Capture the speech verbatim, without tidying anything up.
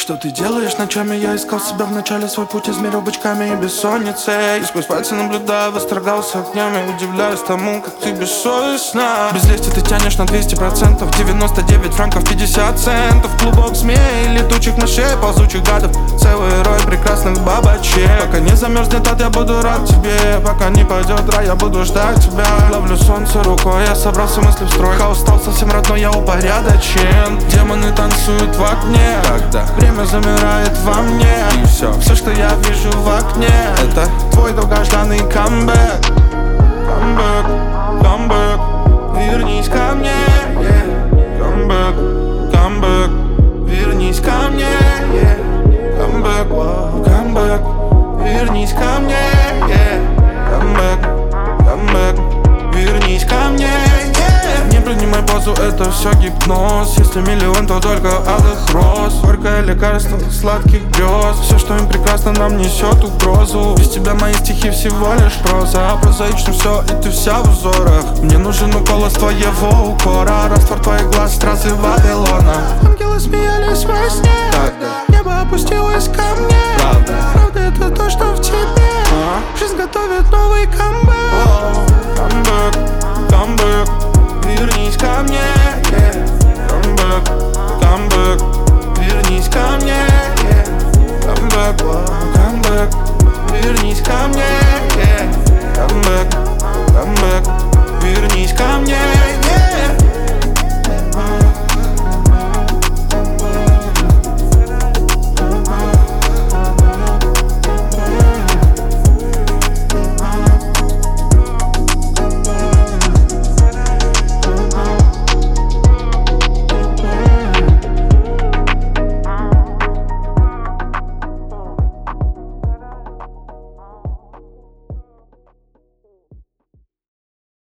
Что ты делаешь ночами? Я искал себя в начале, свой путь измерил бычками и бессонницей. И сквозь пальцы наблюдаю, восторгался огнями, удивляюсь тому, как ты бессовестна. Без лести ты тянешь на двести процентов, девяносто девять франков пятьдесят центов. Клубок змей, летучих мышей, ползучих гадов, целый рой прекрасных бабочек. Пока не замерзнет ад, я буду рад тебе. Пока не пойдет рай, я буду ждать тебя. Ловлю солнце рукой, я собрал все мысли в строй. Хаос стал совсем родной, я упорядочен. Демоны танцуют в окне, когда время замирает во мне. И все, все, что я вижу в окне, это твой долгожданный камбэк. Камбэк, камбэк, вернись ко мне, yeah. Камбэк, камбэк, вернись ко мне, yeah. Камбэк, камбэк, вернись ко мне, yeah. Камбэк, камбэк, вернись ко мне, yeah. Не принимай позу, это все гипноз. Если миллион, то только алых роз. Горькое лекарство сладких грез. Все, что им прекрасно, нам несет угрозу. Без тебя мои стихи всего лишь проза. Прозаично все, и ты вся в узорах. Мне нужен укол из твоего укора. Раствор твоих глаз, стразы Вавилона. Ангелы смеялись во сне, тогда небо опустилось ко мне. Правда, правда это то, что в тебе. а? Жизнь готовит новый камбэк. Камбэк, камбэк, вернись ко мне, yeah. Камбэк, камбэк, вернись ко мне, yeah. Камбэк, камбэк, вернись ко мне, yeah. Камбэк.